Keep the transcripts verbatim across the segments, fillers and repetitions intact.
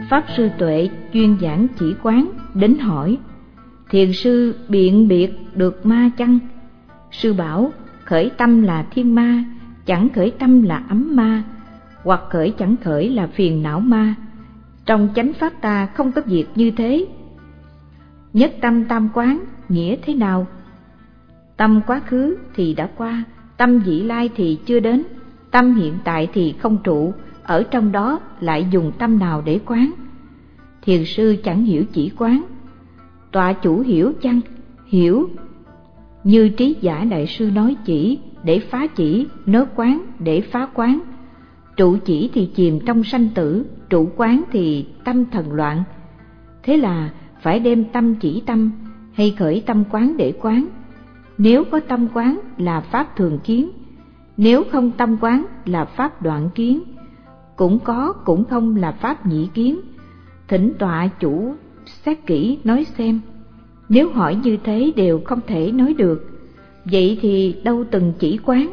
Pháp Sư Tuệ chuyên giảng chỉ quán đến hỏi: thiền sư biện biệt được ma chăng? Sư bảo: khởi tâm là thiên ma, chẳng khởi tâm là ấm ma, hoặc khởi chẳng khởi là phiền não ma. Trong chánh pháp ta không có việc như thế. Nhất tâm tam quán nghĩa thế nào? Tâm quá khứ thì đã qua, tâm vị lai thì chưa đến, tâm hiện tại thì không trụ, ở trong đó lại dùng tâm nào để quán? Thiền sư chẳng hiểu chỉ quán. Tọa chủ hiểu chăng? Hiểu. Như Trí Giả đại sư nói: chỉ để phá chỉ, nớ quán để phá quán. Trụ chỉ thì chìm trong sanh tử, trụ quán thì tâm thần loạn. Thế là phải đem tâm chỉ tâm hay khởi tâm quán để quán. Nếu có tâm quán là pháp thường kiến, nếu không tâm quán là pháp đoạn kiến, cũng có cũng không là pháp nhị kiến. Thỉnh tọa chủ xét kỹ nói xem. Nếu hỏi như thế đều không thể nói được, vậy thì đâu từng chỉ quán?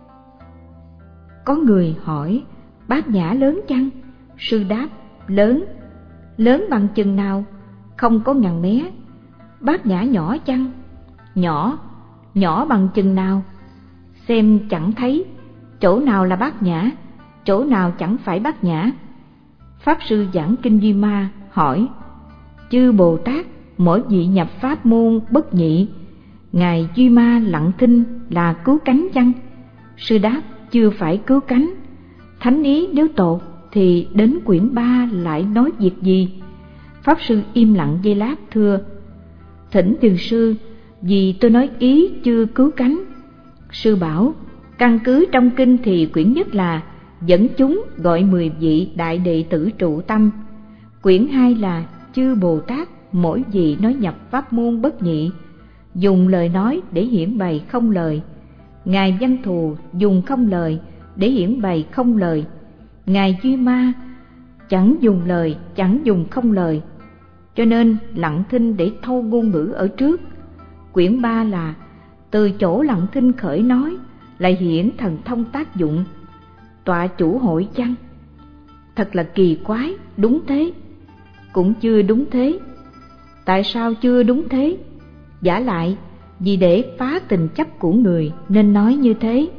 Có người hỏi: bát nhã lớn chăng? Sư đáp: lớn. Lớn bằng chừng nào? Không có ngàn mé. Bát nhã nhỏ chăng? Nhỏ. Nhỏ bằng chừng nào? Xem chẳng thấy. Chỗ nào là bát nhã, chỗ nào chẳng phải bát nhã? Pháp sư giảng kinh Duy Ma hỏi: chư Bồ Tát mỗi vị nhập pháp môn bất nhị, ngài Duy Ma lặng thinh là cứu cánh chăng? Sư đáp: chưa phải cứu cánh. Thánh ý nếu tột thì đến quyển ba lại nói việc gì? Pháp sư im lặng giây lát thưa: thỉnh thiền sư, vì tôi nói ý chưa cứu cánh. Sư bảo: căn cứ trong kinh thì quyển nhất là dẫn chúng gọi mười vị đại đệ tử trụ tâm, quyển hai là chư Bồ Tát mỗi vị nói nhập pháp môn bất nhị, dùng lời nói để hiển bày không lời. Ngài Văn Thù dùng không lời để hiển bày không lời. Ngài Duy Ma chẳng dùng lời, chẳng dùng không lời, cho nên lặng thinh để thâu ngôn ngữ ở trước. Quyển ba là từ chỗ lặng thinh khởi nói, lại hiển thần thông tác dụng. Tọa chủ hội chăng? Thật là kỳ quái. Đúng thế. Cũng chưa đúng thế. Tại sao chưa đúng thế? Giả lại vì để phá tình chấp của người nên nói như thế.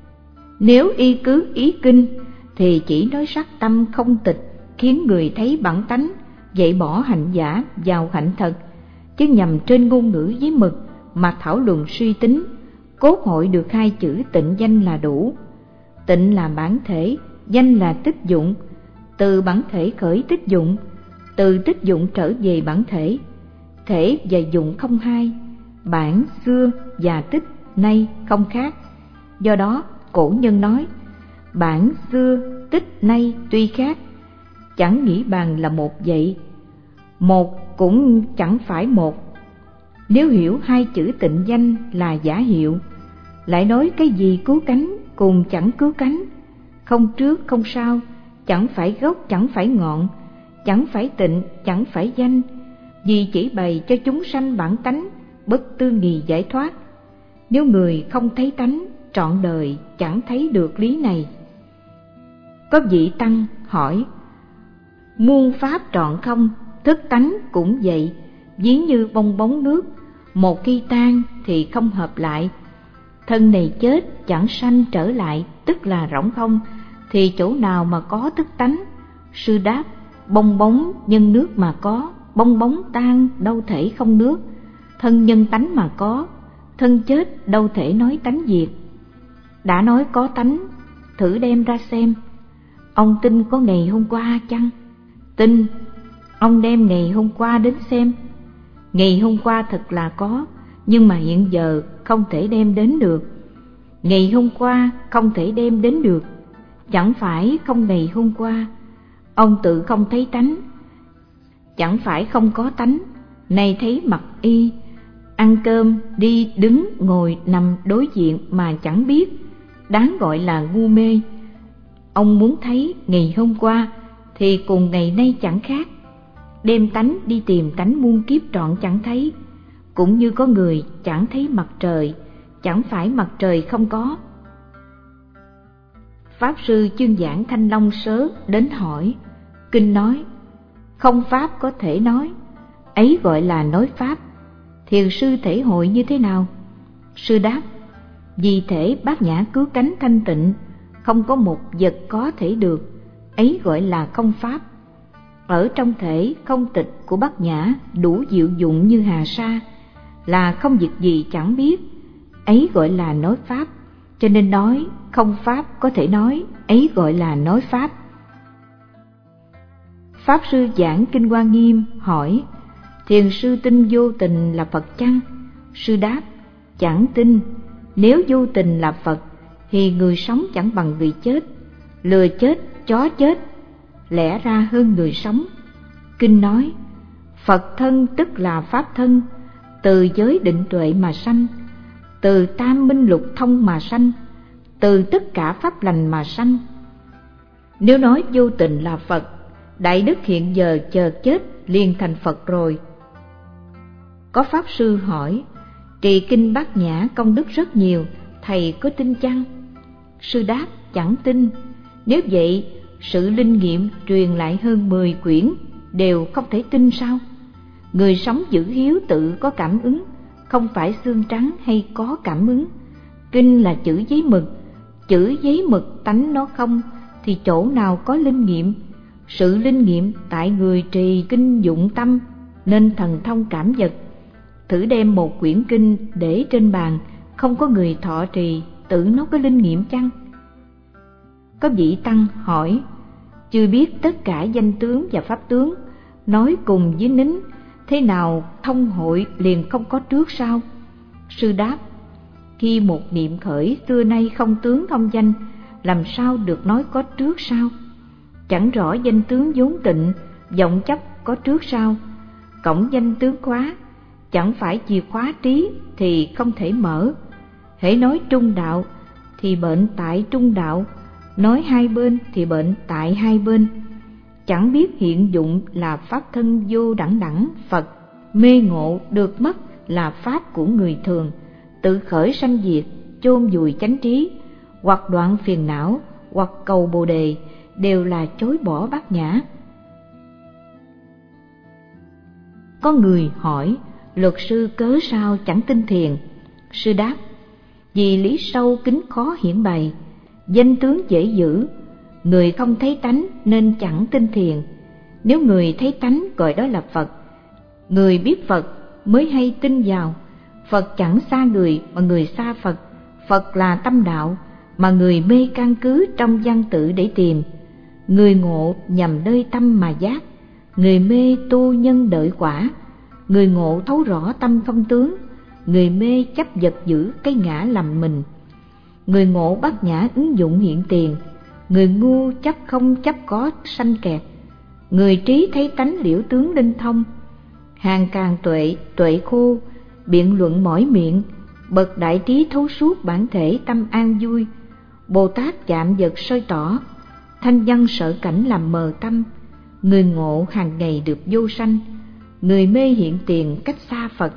Nếu y cứ ý kinh thì chỉ nói sắc tâm không tịch, khiến người thấy bản tánh, dạy bỏ hạnh giả vào hạnh thật, chứ nhằm trên ngôn ngữ với mực mà thảo luận suy tính, cốt hội được hai chữ tịnh danh là đủ. Tịnh là bản thể, danh là tích dụng. Từ bản thể khởi tích dụng, từ tích dụng trở về bản thể. Thể và dụng không hai, bản xưa và tích nay không khác. Do đó cổ nhân nói: bản xưa tích nay tuy khác, chẳng nghĩ bàn là một vậy. Một cũng chẳng phải một. Nếu hiểu hai chữ tịnh danh là giả hiệu, lại nói cái gì cứu cánh cùng chẳng cứu cánh, không trước không sau, chẳng phải gốc chẳng phải ngọn, chẳng phải tịnh chẳng phải danh, vì chỉ bày cho chúng sanh bản tánh bất tư nghì giải thoát. Nếu người không thấy tánh, trọn đời chẳng thấy được lý này. Có vị tăng hỏi: muôn pháp trọn không, thức tánh cũng vậy, ví như bong bóng nước, một khi tan thì không hợp lại. Thân này chết chẳng sanh trở lại, tức là rỗng không, thì chỗ nào mà có thức tánh? Sư đáp: bong bóng nhân nước mà có, bong bóng tan đâu thể không nước. Thân nhân tánh mà có, thân chết đâu thể nói tánh diệt. Đã nói có tánh, thử đem ra xem. Ông tin có ngày hôm qua chăng? Tin. Ông đem ngày hôm qua đến xem. Ngày hôm qua thật là có, nhưng mà hiện giờ không thể đem đến được. Ngày hôm qua không thể đem đến được, chẳng phải không ngày hôm qua. Ông tự không thấy tánh, chẳng phải không có tánh. Nay thấy mặt y, ăn cơm, đi, đứng, ngồi, nằm đối diện mà chẳng biết, đáng gọi là ngu mê. Ông muốn thấy ngày hôm qua thì cùng ngày nay chẳng khác. Đem tánh đi tìm tánh muôn kiếp trọn chẳng thấy. Cũng như có người chẳng thấy mặt trời, chẳng phải mặt trời không có. Pháp sư chuyên giảng Thanh Long Sớ đến hỏi. Kinh nói: không pháp có thể nói, ấy gọi là nói pháp. Thiền sư thể hội như thế nào? Sư đáp: vì thể bát nhã cứu cánh thanh tịnh, không có một vật có thể được, ấy gọi là không pháp. Ở trong thể không tịch của bát nhã đủ diệu dụng như hà sa, là không việc gì chẳng biết, ấy gọi là nói pháp. Cho nên nói không pháp có thể nói, ấy gọi là nói pháp. Pháp sư giảng Kinh Hoa Nghiêm hỏi: thiền sư tin vô tình là Phật chăng? Sư đáp: chẳng tin. Nếu vô tình là Phật thì người sống chẳng bằng người chết, lừa chết, chó chết, lẽ ra hơn người sống. Kinh nói: Phật thân tức là pháp thân, từ giới định tuệ mà sanh, từ tam minh lục thông mà sanh, từ tất cả pháp lành mà sanh. Nếu nói vô tình là Phật, Đại Đức hiện giờ chờ chết liền thành Phật rồi. Có pháp sư hỏi: trì kinh Bát Nhã công đức rất nhiều, thầy có tin chăng? Sư đáp: chẳng tin. Nếu vậy, sự linh nghiệm truyền lại hơn mười quyển đều không thể tin sao? Người sống giữ hiếu tự có cảm ứng, không phải xương trắng hay có cảm ứng. Kinh là chữ giấy mực, chữ giấy mực tánh nó không, thì chỗ nào có linh nghiệm? Sự linh nghiệm tại người trì kinh dụng tâm, nên thần thông cảm vật. Thử đem một quyển kinh để trên bàn, không có người thọ trì, tự nó có linh nghiệm chăng? Có vị tăng hỏi: chưa biết tất cả danh tướng và pháp tướng, nói cùng với nín, thế nào thông hội liền không có trước sau? Sư đáp: khi một niệm khởi xưa nay không tướng thông danh, làm sao được nói có trước sau? Chẳng rõ danh tướng vốn tịnh, vọng chấp có trước sau. Cổng danh tướng khóa, chẳng phải chìa khóa trí thì không thể mở. Hễ nói trung đạo thì bệnh tại trung đạo, nói hai bên thì bệnh tại hai bên. Chẳng biết hiện dụng là pháp thân vô đẳng đẳng Phật, mê ngộ được mất là pháp của người thường, tự khởi sanh diệt, chôn vùi chánh trí, hoặc đoạn phiền não, hoặc cầu bồ đề, đều là chối bỏ bát nhã. Có người hỏi: luật sư cớ sao chẳng tin thiền? Sư đáp: vì lý sâu kín khó hiển bày, danh tướng dễ giữ, người không thấy tánh nên chẳng tin thiền. Nếu người thấy tánh gọi đó là Phật, người biết Phật mới hay tin vào. Phật chẳng xa người mà người xa Phật, Phật là tâm đạo mà người mê căn cứ trong văn tự để tìm. Người ngộ nhằm nơi tâm mà giác, người mê tu nhân đợi quả. Người ngộ thấu rõ tâm không tướng, người mê chấp vật giữ cái ngã làm mình. Người ngộ bát nhã ứng dụng hiện tiền, người ngu chấp không chấp có sanh kẹt. Người trí thấy tánh liễu tướng linh thông. Hàng càng tuệ, tuệ khô, biện luận mỏi miệng, bậc đại trí thấu suốt bản thể tâm an vui. Bồ Tát chạm vật soi tỏ, thanh văn sợ cảnh làm mờ tâm. Người ngộ hàng ngày được vô sanh, người mê hiện tiền cách xa Phật.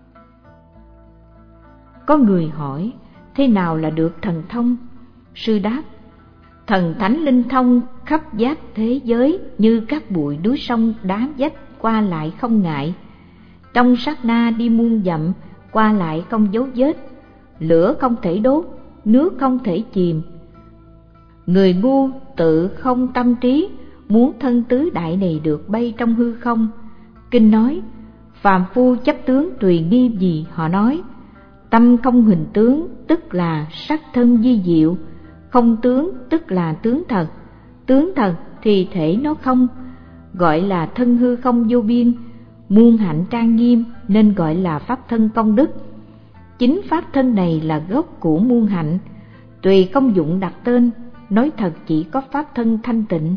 Có người hỏi: thế nào là được thần thông? Sư đáp: thần thánh linh thông khắp giác thế giới, như các bụi núi sông đá vách qua lại không ngại. Trong sát na đi muôn dặm, qua lại không dấu vết. Lửa không thể đốt, nước không thể chìm. Người ngu tự không tâm trí, muốn thân tứ đại này được bay trong hư không. Kinh nói: phàm phu chấp tướng tùy nghi gì họ nói. Tâm không hình tướng tức là sắc thân di diệu, không tướng tức là tướng thật. Tướng thật thì thể nó không, gọi là thân hư không vô biên. Muôn hạnh trang nghiêm nên gọi là pháp thân công đức. Chính pháp thân này là gốc của muôn hạnh, tùy công dụng đặt tên, nói thật chỉ có pháp thân thanh tịnh.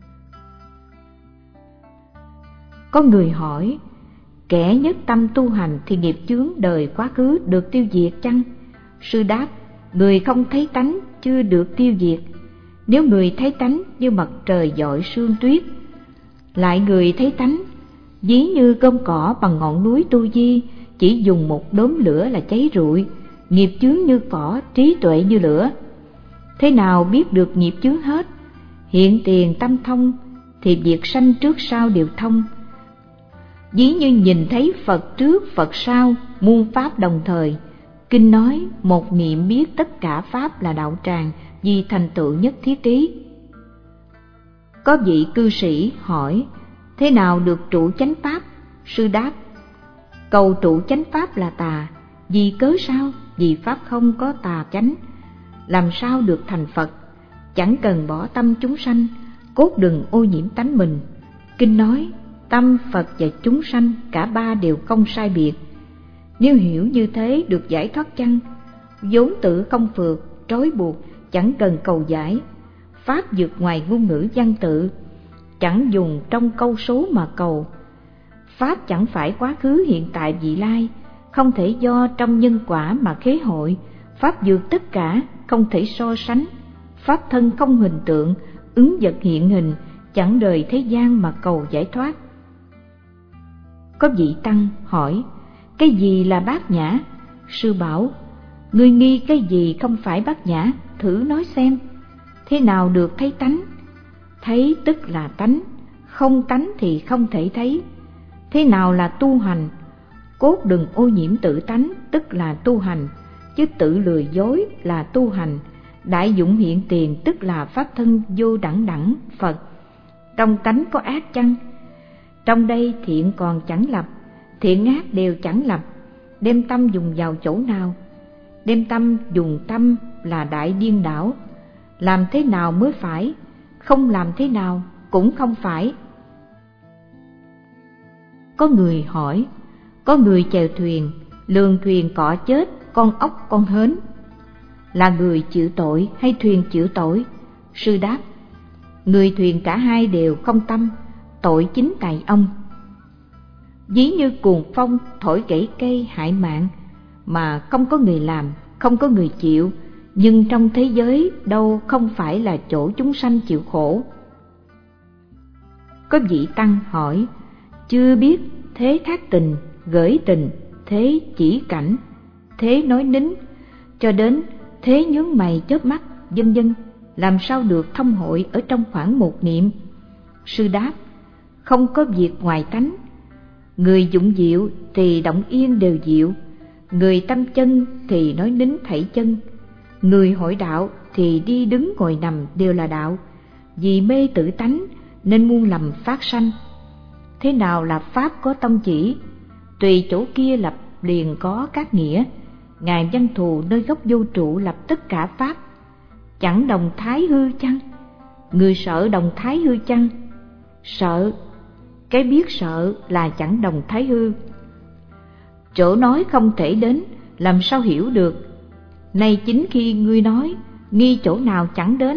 Có người hỏi: kẻ nhất tâm tu hành thì nghiệp chướng đời quá khứ được tiêu diệt chăng? Sư đáp: người không thấy tánh chưa được tiêu diệt. Nếu người thấy tánh như mặt trời dọi sương tuyết, lại người thấy tánh ví như gom cỏ bằng ngọn núi Tu Di, chỉ dùng một đốm lửa là cháy rụi. Nghiệp chướng như cỏ, trí tuệ như lửa. Thế nào biết được nghiệp chướng hết? Hiện tiền tâm thông, thì việc sanh trước sau đều thông. Ví như nhìn thấy Phật trước Phật sau, muôn pháp đồng thời. Kinh nói một niệm biết tất cả pháp là đạo tràng, vì thành tựu nhất thiết trí. Có vị cư sĩ hỏi, thế nào được trụ chánh pháp? Sư đáp, cầu trụ chánh pháp là tà. Vì cớ sao? Vì pháp không có tà chánh, làm sao được thành Phật? Chẳng cần bỏ tâm chúng sanh, cốt đừng ô nhiễm tánh mình. Kinh nói tâm Phật và chúng sanh cả ba đều không sai biệt. Nếu hiểu như thế được giải thoát chăng? Vốn tự không phượt, trói buộc, chẳng cần cầu giải. Pháp vượt ngoài ngôn ngữ văn tự, chẳng dùng trong câu số mà cầu. Pháp chẳng phải quá khứ hiện tại vị lai, không thể do trong nhân quả mà khế hội. Pháp vượt tất cả, không thể so sánh. Pháp thân không hình tượng, ứng vật hiện hình, chẳng đời thế gian mà cầu giải thoát. Có vị tăng hỏi, cái gì là bát nhã? Sư bảo, ngươi nghi cái gì không phải bát nhã, thử nói xem. Thế nào được thấy tánh? Thấy tức là tánh, không tánh thì không thể thấy. Thế nào là tu hành? Cốt đừng ô nhiễm tự tánh, tức là tu hành, chứ tự lừa dối là tu hành. Đại dụng hiện tiền, tức là pháp thân vô đẳng đẳng Phật. Trong tánh có ác chăng? Trong đây thiện còn chẳng lập, thiện ác đều chẳng lập. Đem tâm dùng vào chỗ nào? Đem tâm dùng tâm là đại điên đảo. Làm thế nào mới phải? Không làm thế nào cũng không phải. Có người hỏi, có người chèo thuyền, lường thuyền cọ chết con ốc con hến, là người chịu tội hay thuyền chịu tội? Sư đáp, người thuyền cả hai đều không tâm, tội chính tại ông. Ví như cuồng phong thổi gãy cây hại mạng, mà không có người làm, không có người chịu, nhưng trong thế giới đâu không phải là chỗ chúng sanh chịu khổ. Có vị tăng hỏi, chưa biết thế thác tình, gửi tình, thế chỉ cảnh, thế nói nín, cho đến thế nhướng mày chớp mắt, vân vân, làm sao được thông hội ở trong khoảng một niệm? Sư đáp, không có việc ngoài tánh. Người dụng diệu thì động yên đều diệu, người tâm chân thì nói nín thảy chân, người hội đạo thì đi đứng ngồi nằm đều là đạo. Vì mê tự tánh nên muôn lầm phát sanh. Thế nào là pháp có tông chỉ? Tùy chỗ kia lập liền có các nghĩa. Ngài Văn Thù nơi gốc vô trụ lập tất cả pháp, chẳng đồng thái hư chăng? Người sợ đồng thái hư chăng? Sợ, cái biết sợ là chẳng đồng thái hư. Chỗ nói không thể đến, làm sao hiểu được? Nay chính khi ngươi nói, nghi chỗ nào chẳng đến.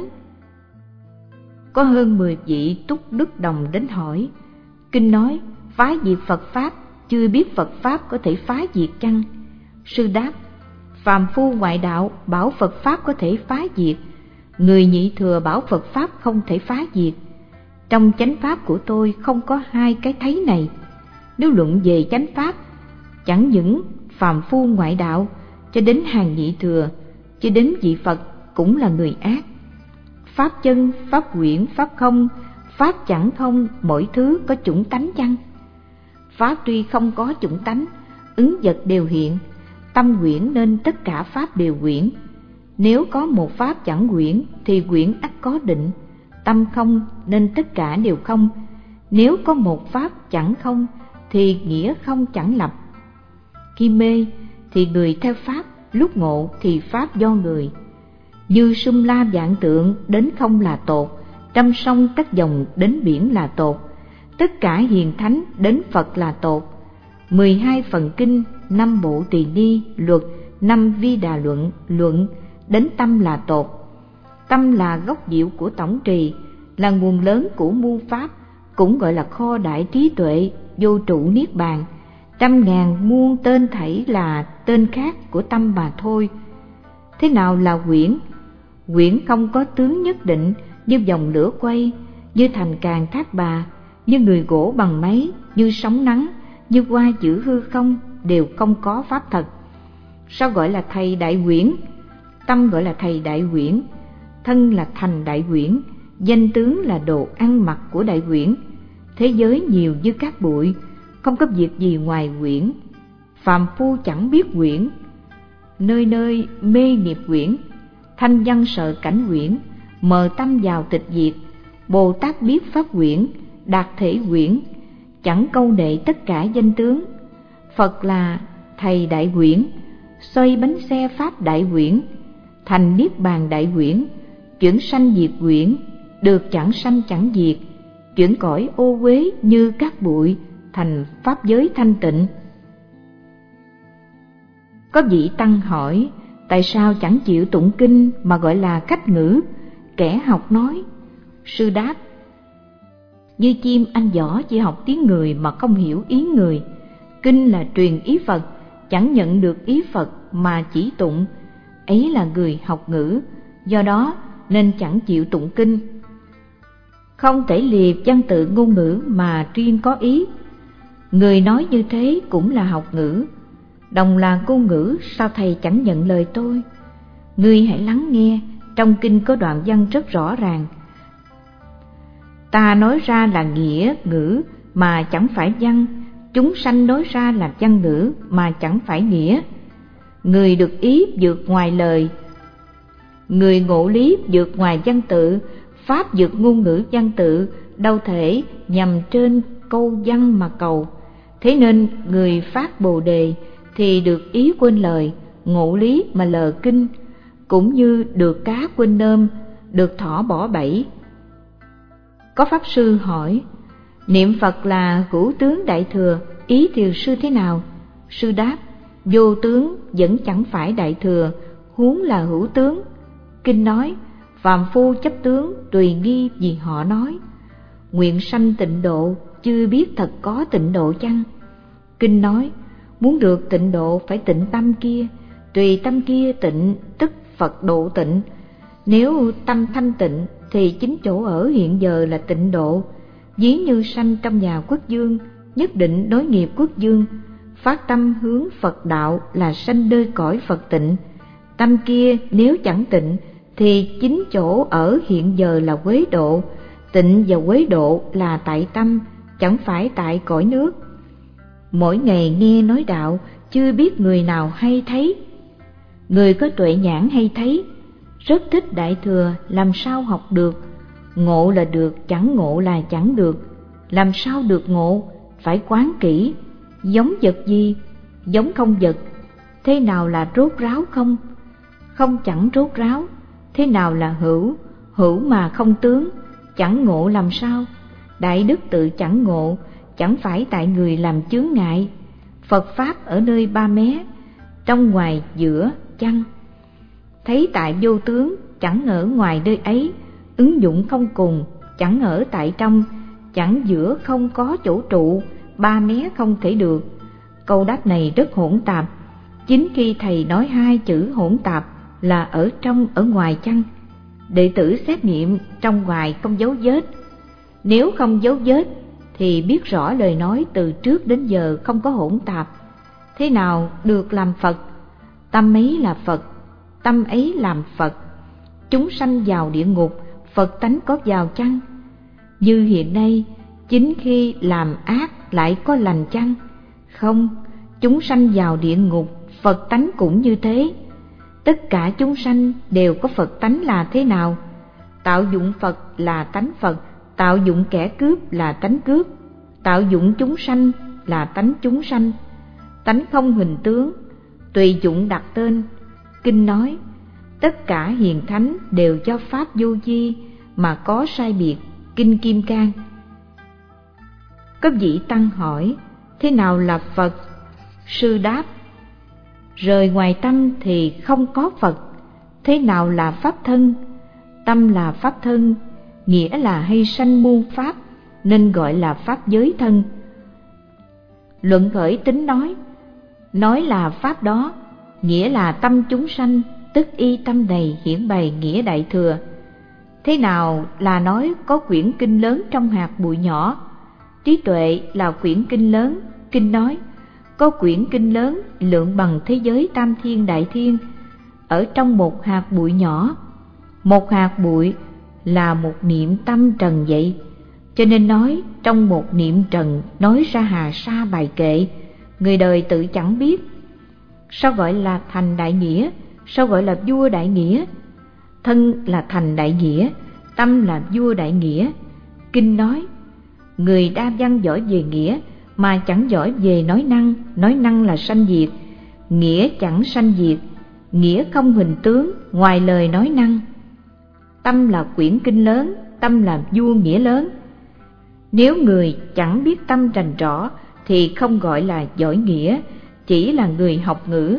Có hơn mười vị túc đức đồng đến hỏi, kinh nói phá diệt Phật Pháp, chưa biết Phật Pháp có thể phá diệt chăng? Sư đáp, phàm phu ngoại đạo bảo Phật Pháp có thể phá diệt, người nhị thừa bảo Phật Pháp không thể phá diệt. Trong chánh Pháp của tôi không có hai cái thấy này. Nếu luận về chánh Pháp, chẳng những phàm phu ngoại đạo, cho đến hàng nhị thừa, cho đến vị Phật cũng là người ác. Pháp chân, Pháp quyển, Pháp không, Pháp chẳng không, mỗi thứ có chủng tánh chăng? Pháp tuy không có chủng tánh, ứng vật đều hiện, tâm quyển nên tất cả Pháp đều quyển. Nếu có một Pháp chẳng quyển thì quyển ắt có định, tâm không nên tất cả đều không. Nếu có một Pháp chẳng không thì nghĩa không chẳng lập. Khi mê thì người theo Pháp, lúc ngộ thì Pháp do người. Như sum la vạn tượng đến không là tột, trăm sông các dòng đến biển là tột. Tất cả hiền thánh đến Phật là tột. Mười hai phần kinh, năm bộ tỳ ni luật, năm vi đà luận luận đến tâm là tột. Tâm là gốc diệu của tổng trì, là nguồn lớn của muôn pháp, cũng gọi là kho đại trí tuệ, vô trụ niết bàn. Trăm ngàn muôn tên thảy là tên khác của tâm mà thôi. Thế nào là quyển? Quyển không có tướng nhất định, như dòng lửa quay, như thành càng thác bà, như người gỗ bằng máy, như sóng nắng, như hoa chữ hư không, đều không có pháp thật. Sao gọi là thầy đại quyển? Tâm gọi là thầy đại quyển, thân là thành đại quyển, Danh tướng là đồ ăn mặc của đại quyển. Thế giới nhiều như cát bụi, không có việc gì ngoài quyển. Phàm phu chẳng biết quyển, nơi nơi mê niệm quyển. Thanh văn sợ cảnh quyển, mờ tâm vào tịch diệt. Bồ Tát biết pháp quyển, đạt thể quyển, chẳng câu nệ tất cả danh tướng. Phật là thầy đại quyển, xoay bánh xe pháp đại quyển, thành niết bàn đại quyển, chuyển sanh diệt quyển, được chẳng sanh chẳng diệt, chuyển cõi ô uế như cát bụi, thành pháp giới thanh tịnh. Có vị tăng hỏi, tại sao chẳng chịu tụng kinh mà gọi là khách ngữ? Kẻ học nói. Sư đáp, như chim anh giỏ chỉ học tiếng người mà không hiểu ý người. Kinh là truyền ý Phật, chẳng nhận được ý Phật mà chỉ tụng, ấy là người học ngữ, do đó nên chẳng chịu tụng kinh. Không thể liệt văn tự ngôn ngữ mà riêng có ý. Người nói như thế cũng là học ngữ. Đồng là ngôn ngữ, sao thầy chẳng nhận lời tôi? Ngươi hãy lắng nghe, trong kinh có đoạn văn rất rõ ràng. Ta nói ra là nghĩa ngữ mà chẳng phải văn, chúng sanh nói ra là văn ngữ mà chẳng phải nghĩa. Người được ý vượt ngoài lời, người ngộ lý vượt ngoài văn tự, pháp vượt ngôn ngữ văn tự, đâu thể nhằm trên câu văn mà cầu. Thế nên người phát bồ đề thì được ý quên lời, ngộ lý mà lờ kinh, cũng như được cá quên nôm, được thỏ bỏ bẫy. Có pháp sư hỏi, niệm Phật là hữu tướng đại thừa, ý thiền sư thế nào? Sư đáp, vô tướng vẫn chẳng phải đại thừa, huống là hữu tướng. Kinh nói, phàm phu chấp tướng tùy nghi vì họ nói. Nguyện sanh tịnh độ, chưa biết thật có tịnh độ chăng? Kinh nói, muốn được tịnh độ phải tịnh tâm kia, tùy tâm kia tịnh tức Phật độ tịnh. Nếu tâm thanh tịnh thì chính chỗ ở hiện giờ là tịnh độ. Ví như sanh trong nhà quốc dương, nhất định nối nghiệp quốc dương, phát tâm hướng Phật đạo là sanh nơi cõi Phật tịnh. Tâm kia nếu chẳng tịnh thì chính chỗ ở hiện giờ là quế độ. Tịnh và quế độ là tại tâm, chẳng phải tại cõi nước. Mỗi ngày nghe nói đạo, chưa biết người nào hay thấy. Người có tuệ nhãn hay thấy, rất thích đại thừa, làm sao học được? Ngộ là được, chẳng ngộ là chẳng được. Làm sao được ngộ? Phải quán kỹ. Giống vật gì? Giống không vật. Thế nào là rốt ráo không? Không chẳng rốt ráo. Thế nào là hữu? Hữu mà không tướng. Chẳng ngộ làm sao? Đại đức tự chẳng ngộ, chẳng phải tại người làm chướng ngại. Phật Pháp ở nơi ba mé, trong ngoài giữa chăng? Thấy tại vô tướng, chẳng ở ngoài nơi ấy. Ứng dụng không cùng, chẳng ở tại trong, chẳng giữa không có chỗ trụ, ba mé không thể được. Câu đáp này rất hỗn tạp. Chính khi thầy nói hai chữ hỗn tạp là ở trong ở ngoài chăng? Đệ tử xét nghiệm trong ngoài không dấu vết. Nếu không dấu vết thì biết rõ lời nói từ trước đến giờ không có hỗn tạp. Thế nào được làm Phật? Tâm ấy là Phật, tâm ấy làm Phật. Chúng sanh vào địa ngục, Phật tánh có vào chăng? Như hiện nay, chính khi làm ác lại có lành chăng? Không, chúng sanh vào địa ngục, Phật tánh cũng như thế. Tất cả chúng sanh đều có Phật tánh là thế nào? Tạo dụng Phật là tánh Phật, tạo dụng kẻ cướp là tánh cướp, tạo dụng chúng sanh là tánh chúng sanh. Tánh không hình tướng, tùy dụng đặt tên. Kinh nói, tất cả hiền thánh đều cho pháp vô vi mà có sai biệt. Kinh Kim Cang. Có vị tăng hỏi, thế nào là Phật? Sư đáp, rời ngoài tâm thì không có Phật. Thế nào là pháp thân? Tâm là pháp thân, nghĩa là hay sanh muôn pháp, nên gọi là pháp giới thân. Luận khởi tính nói, nói là pháp đó, nghĩa là tâm chúng sanh, tức y tâm này hiển bày nghĩa đại thừa. Thế nào là nói có quyển kinh lớn trong hạt bụi nhỏ? Trí tuệ là quyển kinh lớn. Kinh nói, có quyển kinh lớn lượng bằng thế giới tam thiên đại thiên, ở trong một hạt bụi nhỏ. Một hạt bụi là một niệm tâm trần vậy. Cho nên nói trong một niệm trần nói ra hà sa bài kệ, người đời tự chẳng biết. Sao gọi là thành đại nghĩa? Sao gọi là vua đại nghĩa? Thân là thành đại nghĩa, tâm là vua đại nghĩa. Kinh nói, người đa văn giỏi về nghĩa mà chẳng giỏi về nói năng, nói năng là sanh diệt, nghĩa chẳng sanh diệt, nghĩa không hình tướng ngoài lời nói năng. Tâm là quyển kinh lớn, tâm là vua nghĩa lớn. Nếu người chẳng biết tâm rành rõ thì không gọi là giỏi nghĩa, chỉ là người học ngữ.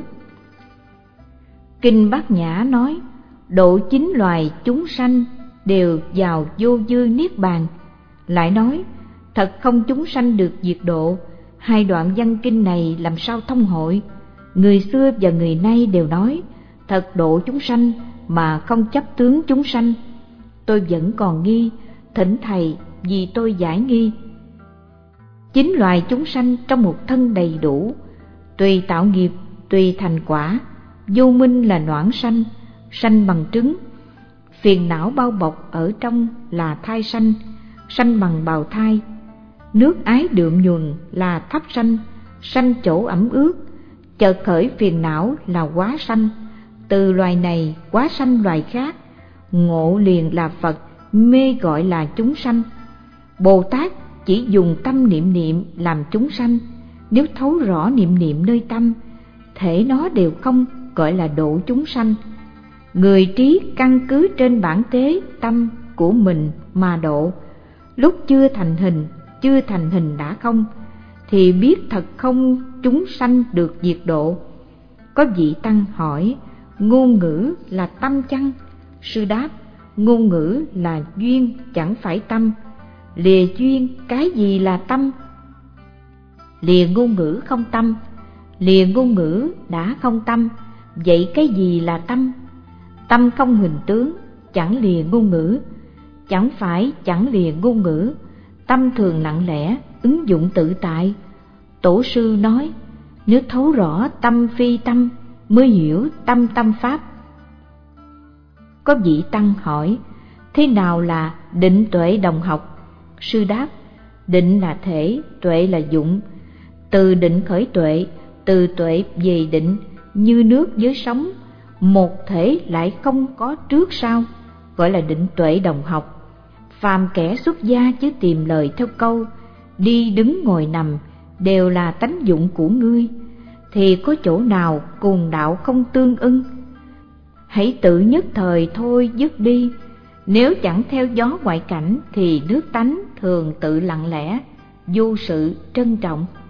Kinh Bát Nhã nói, độ chín loài chúng sanh đều vào vô dư niết bàn. Lại nói, thật không chúng sanh được diệt độ. Hai đoạn văn kinh này làm sao thông hội? Người xưa và người nay đều nói, thật độ chúng sanh mà không chấp tướng chúng sanh. Tôi vẫn còn nghi, thỉnh thầy vì tôi giải nghi. Chín loài chúng sanh trong một thân đầy đủ, tùy tạo nghiệp, tùy thành quả. Vô minh là noãn sanh, sanh bằng trứng. Phiền não bao bọc ở trong là thai sanh, sanh bằng bào thai. Nước ái đượm nhuần là thấp sanh, sanh chỗ ẩm ướt. Chợt khởi phiền não là quá sanh, từ loài này quá sanh loài khác. Ngộ liền là Phật, mê gọi là chúng sanh. Bồ Tát chỉ dùng tâm niệm niệm làm chúng sanh. Nếu thấu rõ niệm niệm nơi tâm, thể nó đều không, gọi là độ chúng sanh. Người trí căn cứ trên bản tế tâm của mình mà độ. Lúc chưa thành hình, chưa thành hình đã không, thì biết thật không chúng sanh được diệt độ. Có vị tăng hỏi, ngôn ngữ là tâm chăng? Sư đáp, ngôn ngữ là duyên chẳng phải tâm. Lìa duyên cái gì là tâm? Lìa ngôn ngữ không tâm, lìa ngôn ngữ đã không tâm, vậy cái gì là tâm? Tâm không hình tướng, chẳng lìa ngôn ngữ. Chẳng phải chẳng lìa ngôn ngữ, tâm thường lặng lẽ, ứng dụng tự tại. Tổ sư nói, nếu thấu rõ tâm phi tâm, mới hiểu tâm tâm pháp. Có vị tăng hỏi, thế nào là định tuệ đồng học? Sư đáp, định là thể, tuệ là dụng. Từ định khởi tuệ, từ tuệ về định, như nước với sóng, một thể lại không có trước sau, gọi là định tuệ đồng học. Phàm kẻ xuất gia chứ tìm lời theo câu, đi đứng ngồi nằm đều là tánh dụng của ngươi, thì có chỗ nào cùng đạo không tương ưng? Hãy tự nhất thời thôi dứt đi. Nếu chẳng theo gió ngoại cảnh thì nước tánh thường tự lặng lẽ, vô sự trân trọng.